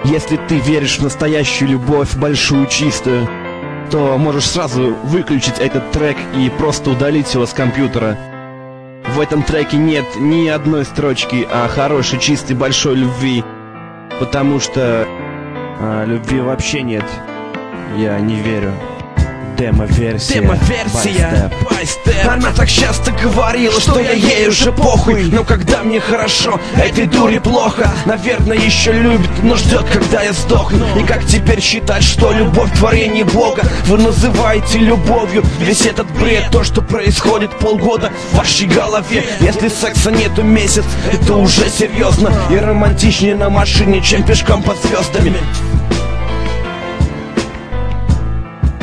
Если ты веришь в настоящую любовь, большую, чистую, то можешь сразу выключить этот трек и просто удалить его с компьютера. В этом треке нет ни одной строчки о хорошей, чистой, большой любви, потому что любви вообще нет. Я не верю. Демо-версия. Она так часто говорила, что я ей уже похуй. Но когда мне хорошо, этой дуре плохо. Наверное, еще любит, но ждет, когда я сдохну. И как теперь считать, что любовь творение Бога? Вы называете любовью весь этот бред. То, что происходит полгода в вашей голове. Если секса нету месяц, это уже серьезно. И романтичнее на машине, чем пешком под звездами.